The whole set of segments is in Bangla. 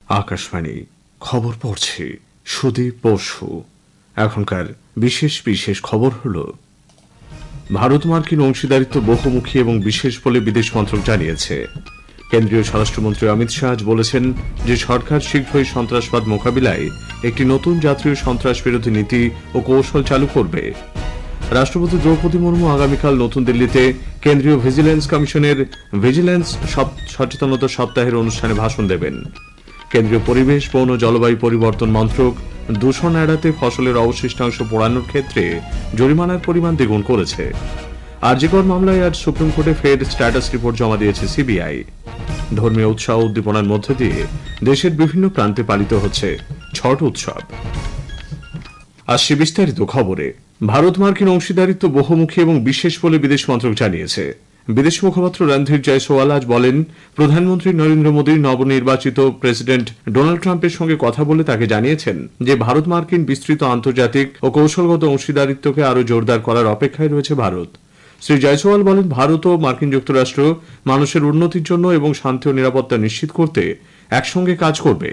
আকাশবাণী খবর পড়ছে সুদীপ বসু। এখনকার বিশেষ বিশেষ খবর হল, ভারত মার্কিন অংশীদারিত্ব বহুমুখী এবং বিশেষ বলে বিদেশ মন্ত্রক জানিয়েছে। কেন্দ্রীয় স্বরাষ্ট্রমন্ত্রী অমিত শাহ বলেছেন যে সরকার শীঘ্রই সন্ত্রাসবাদ মোকাবিলায় একটি নতুন জাতীয় সন্ত্রাস বিরোধী নীতি ও কৌশল চালু করবে। রাষ্ট্রপতি দ্রৌপদী মুর্মু আগামীকাল নতুন দিল্লিতে কেন্দ্রীয় ভিজিল্যান্স কমিশনের ভিজিল্যান্স সচেতনতা সপ্তাহের অনুষ্ঠানে ভাষণ দেবেন। কেন্দ্রীয় পরিবেশ, বন ও জলবায়ু পরিবর্তন মন্ত্রক দূষণ এড়াতে ফসলের অবশিষ্টাংশ পোড়ানোর ক্ষেত্রে জরিমানার পরিমাণ দ্বিগুণ করেছে। আরজিকর মামলায় আজ সুপ্রিম কোর্টে ফের স্ট্যাটাস রিপোর্ট জমা দিয়েছে সিবিআই। ধর্মীয় উৎসাহ উদ্দীপনার মধ্য দিয়ে দেশের বিভিন্ন প্রান্তে পালিত হচ্ছে ছট উৎসব। আসছে বিস্তারিত খবরে। ভারত মার্কিন অংশীদারিত্ব বহুমুখী এবং বিশেষ বলে বিদেশ মন্ত্রক জানিয়েছে। বিদেশ মুখপাত্র রণধীর জয়সওয়াল আজ বলেন, প্রধানমন্ত্রী নরেন্দ্র মোদী নবনির্বাচিত প্রেসিডেন্ট ডোনাল্ড ট্রাম্পের সঙ্গে কথা বলে তাকে জানিয়েছেন যে ভারত মার্কিন বিস্তৃত আন্তর্জাতিক ও কৌশলগত অংশীদারিত্বকে আরও জোরদার করার অপেক্ষায় রয়েছে ভারত। শ্রী জয়সওয়াল বলেন, ভারত ও মার্কিন যুক্তরাষ্ট্র মানুষের উন্নতির জন্য এবং শান্তি ও নিরাপত্তা নিশ্চিত করতে একসঙ্গে কাজ করবে।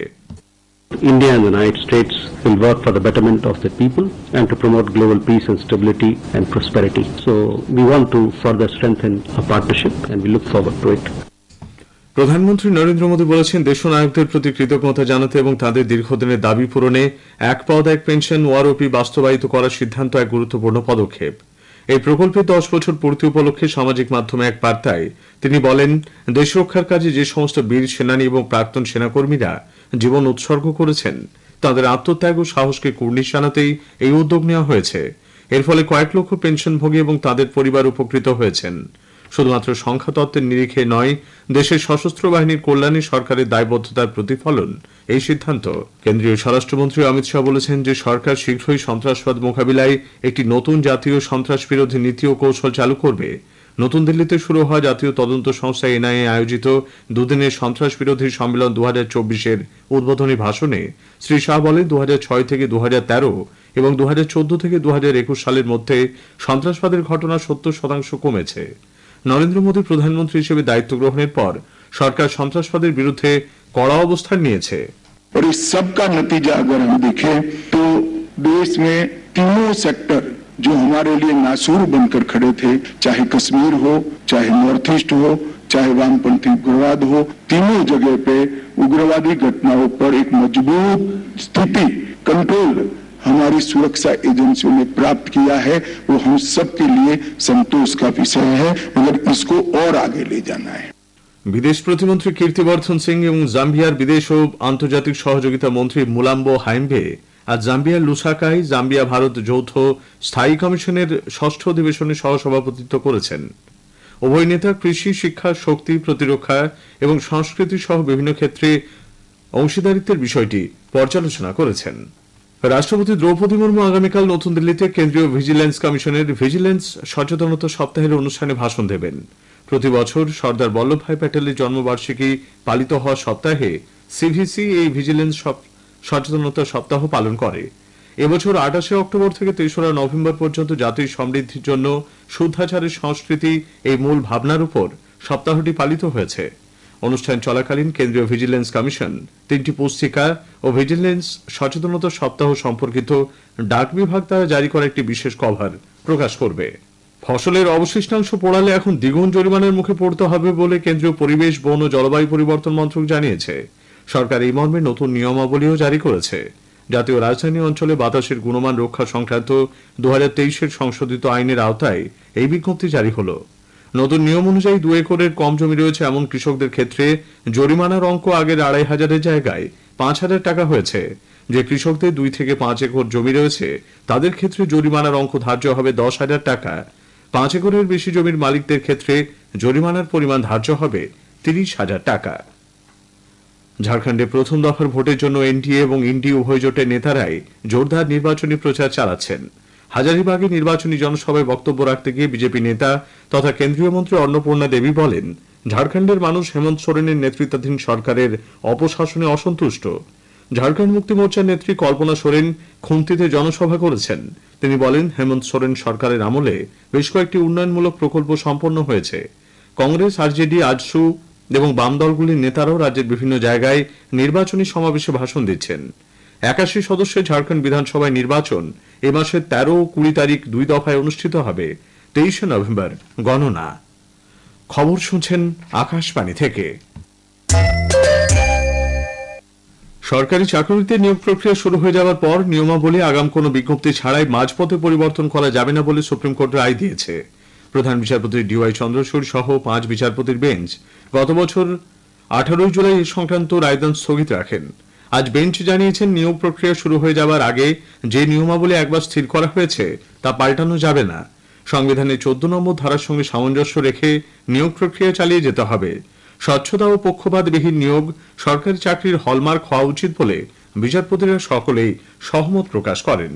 India and the United States will work for the betterment of the people and to promote global peace and stability and prosperity. So we want to further strengthen our partnership and we look forward to it. প্রধানমন্ত্রী নরেন্দ্র মোদী বলেছেন, দেশনায়কদের প্রতি কৃতজ্ঞতা জানাতে এবং তাদের দীর্ঘদিনের দাবি পূরণে এক পদ এক পেনশন ওয়ারওপি বাস্তবায়িত করার সিদ্ধান্ত এক গুরুত্বপূর্ণ পদক্ষেপ। এই প্রকল্পের 10 বছর পূর্তি উপলক্ষে সামাজিক মাধ্যমে এক বার্তায় তিনি বলেন, দেশ রক্ষার কাজে যে সমস্ত বীর সেনানী এবং প্রাক্তন সেনাকর্মীরা জীবন উৎসর্গ করেছেন তাদের আত্মত্যাগ ও সাহসকে কুর্নিশ জানাতেই এই উদ্যোগ নেওয়া হয়েছে। এর ফলে কয়েক লক্ষ পেনশনভোগী এবং তাদের পরিবার উপকৃত হয়েছেন। শুধুমাত্র সংখ্যা তত্ত্বের নিরিখে নয়, দেশের সশস্ত্র বাহিনীর কল্যাণে সরকারের দায়বদ্ধতার প্রতিফলন এই সিদ্ধান্ত। কেন্দ্রীয় স্বরাষ্ট্রমন্ত্রী অমিত শাহ বলেছেন যে সরকার শীঘ্রই সন্ত্রাসবাদ মোকাবিলায় একটি নতুন জাতীয় সন্ত্রাস বিরোধী নীতি ও কৌশল চালু করবে। নতুন দিল্লিতে শুরু হওয়া জাতীয় তদন্ত সংস্থা এনআইএ আয়োজিত দুদিনের সন্ত্রাস বিরোধী সম্মেলন 2024-এর উদ্বোধনী ভাষণে শ্রী শাহ বলেন, 2006 থেকে 2013 এবং 2014 থেকে 2021 সালের মধ্যে সন্ত্রাসবাদের ঘটনা 70% কমেছে। নরেন্দ্র মোদী প্রধানমন্ত্রী হিসেবে দায়িত্ব গ্রহণের পর সরকার সন্ত্রাসবাদের বিরুদ্ধে কড়া অবস্থান নিয়েছে। और इस सब का नतीजा अगर हम देखें तो देश में तीनों सेक्टर जो हमारे लिए नासूर बनकर खड़े थे, चाहे कश्मीर हो, चाहे नॉर्थ ईस्ट हो, चाहे वामपंथी उग्रवाद हो, तीनों जगह पे उग्रवादी घटनाओं पर एक मजबूत स्थिति कंट्रोल हमारी सुरक्षा एजेंसियों ने प्राप्त किया है। वो हम सब के लिए संतोष का विषय है, मगर इसको और आगे ले जाना है। বিদেশ প্রতিমন্ত্রী কীর্তিবর্ধন সিং এবং জাম্বিয়ার বিদেশ ও আন্তর্জাতিক সহযোগিতা মন্ত্রী মুলাম্বো হাইম্বে আজ জাম্বিয়ার লুসাকায় জাম্বিয়া ভারত যৌথ স্থায়ী কমিশনের 6ষ্ঠ অধিবেশনে সহসভাপতিত্ব করেছেন। উভয় নেতা কৃষি, শিক্ষা, শক্তি, প্রতিরক্ষা এবং সংস্কৃতি সহ বিভিন্ন ক্ষেত্রে অংশীদারিত্বের বিষয়টি পর্যালোচনা করেছেন। রাষ্ট্রপতি দ্রৌপদী মুর্মু আগামীকাল নতুন দিল্লিতে কেন্দ্রীয় ভিজিল্যান্স কমিশনের ভিজিল্যান্স সচেতনতা সপ্তাহের অনুষ্ঠানে ভাষণ দেবেন। প্রতি বছর সর্দার বল্লভভাই প্যাটেলের জন্মবার্ষিকী পালিত হওয়া সপ্তাহে সিভিসি এই ভিজিল্যান্স সচেতনতা সপ্তাহ পালন করে। এবছর 28 অক্টোবর থেকে 3রা নভেম্বর পর্যন্ত জাতির সমৃদ্ধির জন্য শুদ্ধাচারের সংস্কৃতি এই মূল ভাবনার উপর সপ্তাহটি পালিত হয়েছে। অনুষ্ঠান চলাকালীন কেন্দ্রীয় ভিজিল্যান্স কমিশন 3টি পুস্তিকা ও ভিজিল্যান্স সচেতনতা সপ্তাহ সম্পর্কিত ডাক বিভাগ দ্বারা জারি করা একটি বিশেষ কভার প্রকাশ করবে। ফসলের অবশিষ্টাংশ পোড়ালে এখন দ্বিগুণ জরিমানার মুখে পড়তে হবে বলে কেন্দ্রীয় পরিবেশ, বন ও জলবায়ু পরিবর্তন মন্ত্রক জানিয়েছে। সরকার এই মর্মে নতুন নিয়মাবলীও জারি করেছে। জাতীয় রাজধানী অঞ্চলে বাতাসের গুণমান রক্ষা সংক্রান্ত 2023-এর সংশোধিত আইনের আওতায় এই বিজ্ঞপ্তি জারি হল। নতুন নিয়ম অনুযায়ী 2 একরের কম জমি রয়েছে এমন কৃষকদের ক্ষেত্রে জরিমানার অঙ্ক আগের 2,500-এর জায়গায় 5,000 টাকা হয়েছে। যে কৃষকদের 2 থেকে 5 একর জমি রয়েছে তাদের ক্ষেত্রে জরিমানার অঙ্ক ধার্য হবে 10,000 টাকা। 5 একরের বেশি জমির মালিকদের ক্ষেত্রে জরিমানার পরিমাণ ধার্য হবে 30,000 টাকা। ঝাড়খণ্ডে প্রথম দফার ভোটের জন্য এনডিএ এবং ইন্ডি উভয় জোটের নেতারাই জোরদার নির্বাচনী প্রচার চালাচ্ছেন। হাজারিবাগে নির্বাচনী জনসভায় বক্তব্য রাখতে গিয়ে বিজেপি নেতা তথা কেন্দ্রীয় মন্ত্রী অন্নপূর্ণা দেবী বলেন, ঝাড়খণ্ডের মানুষ হেমন্ত সোরেনের নেতৃত্বাধীন সরকারের অপশাসনে অসন্তুষ্ট। ঝাড়খণ্ড মুক্তি মোর্চার নেত্রী কল্পনা সোরেন খুন্তিতে জনসভা করেছেন। তিনি বলেন, হেমন্ত সোরেন সরকারের আমলে বেশ কয়েকটি উন্নয়নমূলক প্রকল্প সম্পন্ন হয়েছে। কংগ্রেস, আরজেডি, আজসু, এবং বাম দলগুলির নেতারাও রাজ্যের বিভিন্ন জায়গায় নির্বাচনী সমাবেশে ভাষণ দিচ্ছেন। 81 সদস্যের ঝাড়খণ্ড বিধানসভায় নির্বাচন এ মাসের 13 ও 20 তারিখ 2 দফায় অনুষ্ঠিত হবে। 23 নভেম্বর গণনা। খবর শুনছেন আকাশবাণী থেকে। সরকারি চাকরিতে নিয়োগ প্রক্রিয়া শুরু হয়ে যাওয়ার পর নিয়মাবলী আগাম কোনো বিজ্ঞপ্তি ছাড়াই মাঝপথে পরিবর্তন করা যাবে না বলে সুপ্রিম কোর্ট রায় দিয়েছে। প্রধান বিচারপতি DY চন্দ্রচূড় সহ 5 বিচারপতির বেঞ্চ গত বছর 18 জুলাই এ সংক্রান্ত রায়দান স্থগিত রাখেন। আজ বেঞ্চ জানিয়েছেন, নিয়োগ প্রক্রিয়া শুরু হয়ে যাওয়ার আগে যে নিয়মাবলী একবার স্থির করা হয়েছে তা পাল্টানো যাবে না। সংবিধানের 14 নম্বর ধারার সঙ্গে সামঞ্জস্য রেখে নিয়োগ প্রক্রিয়া চালিয়ে যেতে হবে। স্বচ্ছতা ও পক্ষপাতবিহীন নিয়োগ সরকারি চাকরির হলমার্ক হওয়া উচিত বলে বিচারপতিরা সকলেই সহমত প্রকাশ করেন।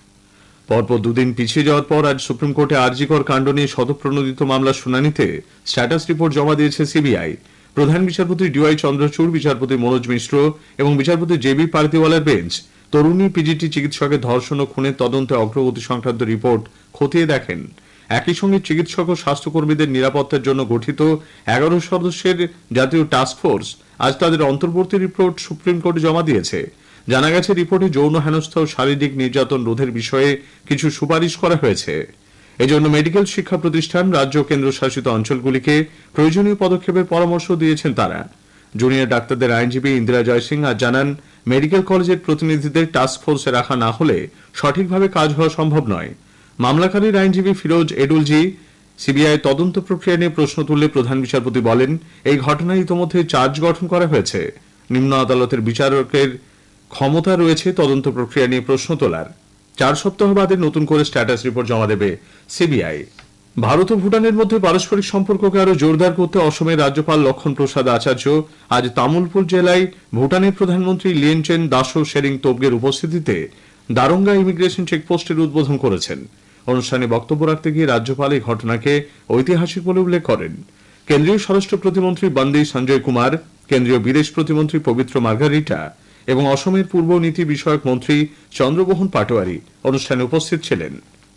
পরপর দুদিন পিছিয়ে যাওয়ার পর আজ সুপ্রিম কোর্টে আরজিকর কাণ্ড নিয়ে স্বতঃপ্রণোদিত মামলার শুনানিতে স্ট্যাটাস রিপোর্ট জমা দিয়েছে সিবিআই। প্রধান বিচারপতি DY চন্দ্রচূড়, বিচারপতি মনোজ মিশ্র এবং বিচারপতি JB পার্দিওয়ালার বেঞ্চ তরুণী PGT চিকিৎসকের ধর্ষণ ও খুনের তদন্তে অগ্রগতি সংক্রান্ত রিপোর্ট খতিয়ে দেখেন। একই সঙ্গে চিকিৎসক ও স্বাস্থ্যকর্মীদের নিরাপত্তার জন্য গঠিত 11 সদস্যের জাতীয় টাস্কফোর্স আজ তাদের অন্তর্বর্তী রিপোর্ট সুপ্রিম কোর্টে জমা দিয়েছে। জানা গেছে, রিপোর্টে যৌন হেনস্থা ও শারীরিক নির্যাতন রোধের বিষয়ে কিছু সুপারিশ করা হয়েছে। এজন্য মেডিকেল শিক্ষা প্রতিষ্ঠান, রাজ্য ও কেন্দ্রশাসিত অঞ্চলগুলিকে প্রয়োজনীয় পদক্ষেপের পরামর্শ দিয়েছেন তারা। জুনিয়র ডাক্তারদের আইনজীবী ইন্দিরা জয়সিং আজ জানান, মেডিকেল কলেজের প্রতিনিধিদের টাস্কফোর্সে রাখা না হলে সঠিকভাবে কাজ হওয়া সম্ভব নয়। মামলাকারীর আইনজীবী ফিরোজ এডুলজি সিবিআই তদন্ত প্রক্রিয়া নিয়ে প্রশ্ন তুললে প্রধান বিচারপতি বলেন, এই ঘটনায় ইতোমধ্যে চার্জ গঠন করা হয়েছে। নিম্ন আদালতের বিচারকের ক্ষমতা রয়েছে তদন্ত প্রক্রিয়া নিয়ে প্রশ্ন তোলার। 4 সপ্তাহ বাদে নতুন করে স্ট্যাটাস রিপোর্ট জমা দেবে সিবিআই। ভারত ও ভুটানের মধ্যে পারস্পরিক সম্পর্ককে আরো জোরদার করতে অসমের রাজ্যপাল লক্ষণ প্রসাদ আচার্য আজ তামুলপুর জেলায় ভুটানের প্রধানমন্ত্রী লিয়েনচেন দাসো শেরিং তোবগের উপস্থিতিতে দারোঙ্গা ইমিগ্রেশন চেকপোস্টের উদ্বোধন করেছেন। অনুষ্ঠানে বক্তব্য রাখতে গিয়ে রাজ্যপাল এই ঘটনাকে ঐতিহাসিক বলে উল্লেখ করেন। কেন্দ্রীয় স্বরাষ্ট্র প্রতিমন্ত্রী বন্দী সঞ্জয় কুমার, কেন্দ্রীয় বিদেশ প্রতিমন্ত্রী পবিত্র মার্গারিটা এবং অসমের পূর্ব নীতি বিষয়ক মন্ত্রী চন্দ্রমোহন পাটোয়ারি অনুষ্ঠানে উপস্থিত ছিলেন।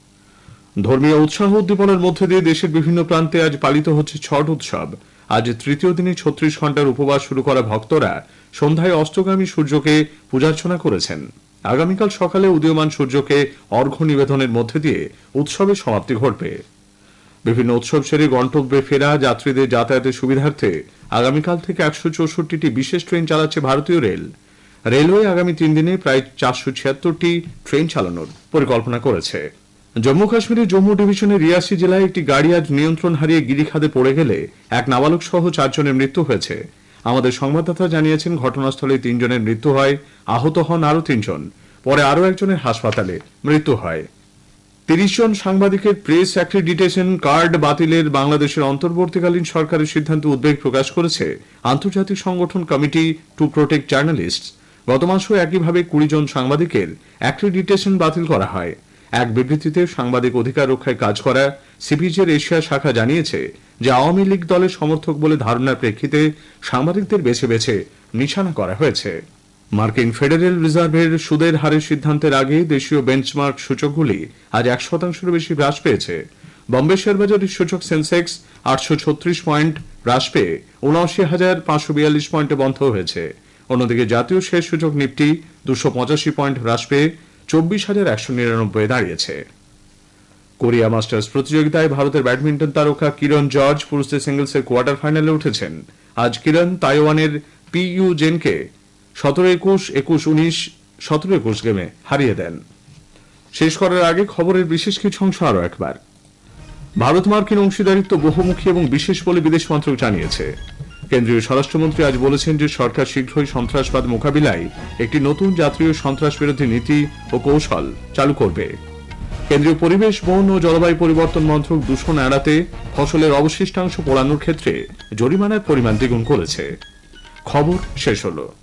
ধর্মীয় উৎসাহ উদ্দীপনার মধ্যে দিয়ে দেশের বিভিন্ন প্রান্তে আজ পালিত হচ্ছে ছট উৎসব। আজ তৃতীয় দিনে 36 ঘন্টার উপবাস শুরু করা ভক্তরা সন্ধ্যায় অস্তগামী সূর্যকে পূজার্চনা করেছেন। আগামীকাল সকালে উদীয়মান সূর্যকে অর্ঘ্য নিবেদনের মধ্যে দিয়ে উৎসবের সমাপ্তি ঘটবে। বিভিন্ন উৎসব সেরে গন্তব্যে ফেরা যাত্রীদের যাতায়াতের সুবিধার্থে আগামীকাল থেকে 164টি বিশেষ ট্রেন চালাচ্ছে ভারতীয় রেল। রেলওয়ে আগামী 3 দিনে প্রায় 476টি ট্রেন চালানোর পরিকল্পনা করেছে। জম্মু কাশ্মীরের জম্মু ডিভিশনের রিয়াসি জেলায় একটি গাড়ি আজ নিয়ন্ত্রণ হারিয়ে গিরিখাদে পড়ে গেলে এক নাবালক সহ 4 জনের মৃত্যু হয়েছে। আমাদের সংবাদদাতা জানিয়েছেন, ঘটনাস্থলে 3 জনের মৃত্যু হয়, আহত হন আরো 3 জন। পরে আরো একজনের হাসপাতালে মৃত্যু হয়। 30 জন সাংবাদিকের প্রেস অ্যাক্রিডিটেশন কার্ড বাতিলের বাংলাদেশের অন্তর্বর্তীকালীন সরকারের সিদ্ধান্তে উদ্বেগ প্রকাশ করেছে আন্তর্জাতিক সংগঠন কমিটি টু প্রোটেক্ট জার্নালিস্টস। গত মাসেও একইভাবে 20 জন সাংবাদিকের অ্যাক্রিডিটেশন বাতিল করা হয়। এক বিবৃতিতে সাংবাদিক অধিকার রক্ষায় কাজ করা সিপিজের এশিয়া শাখা জানিয়েছে যে আওয়ামী লীগ দলের সমর্থক বলে ধারণার প্রেক্ষিতে সাংবাদিকদের বেছে বেছে নিশানা করা হয়েছে। মার্কিন ফেডারেল রিজার্ভের সুদের হারের সিদ্ধান্তের আগে দেশীয় বেঞ্চমার্ক সূচকগুলি আজ 1% বেশি হ্রাস পেয়েছে। বম্বে শেয়ারবাজারের সূচক সেন্সেক্স 836 পয়েন্ট হ্রাস পেয়ে ৭৯,৫৪২ পয়েন্টে বন্ধ হয়েছে। অন্যদিকে জাতীয় শেয়ার সূচক নিফটি 285 পয়েন্ট হ্রাস পেয়ে ২৪,১৯৯ দাঁড়িয়েছে। কোরিয়া মাস্টার্স প্রতিযোগিতায় ভারতের ব্যাডমিন্টন তারকা কিরণ জর্জ পুরুষদের সিঙ্গলসের কোয়ার্টার ফাইনালে উঠেছেন। আজ কিরণ তাইওয়ানের PU জেনকে 17-21, 21-19, 17-21 গেমে হারিয়ে দেন। শেষ করার আগে খবরের বিশেষ কিছু অংশ আরো একবার। ভারত মার্কিন অংশীদারিত্ব বহুমুখী এবং বিশেষ বলে বিদেশ মন্ত্রক জানিয়েছে। কেন্দ্রীয় স্বরাষ্ট্রমন্ত্রী আজ বলেছেন যে সরকার শীঘ্রই সন্ত্রাসবাদ মোকাবিলায় একটি নতুন জাতীয় সন্ত্রাস বিরোধী নীতি ও কৌশল চালু করবে। কেন্দ্রীয় পরিবেশ, বন ও জলবায়ু পরিবর্তন মন্ত্রক দূষণ এড়াতে ফসলের অবশিষ্টাংশ পোড়ানোর ক্ষেত্রে জরিমানার পরিমাণ দ্বিগুণ করেছে। খবর শেষ হলো।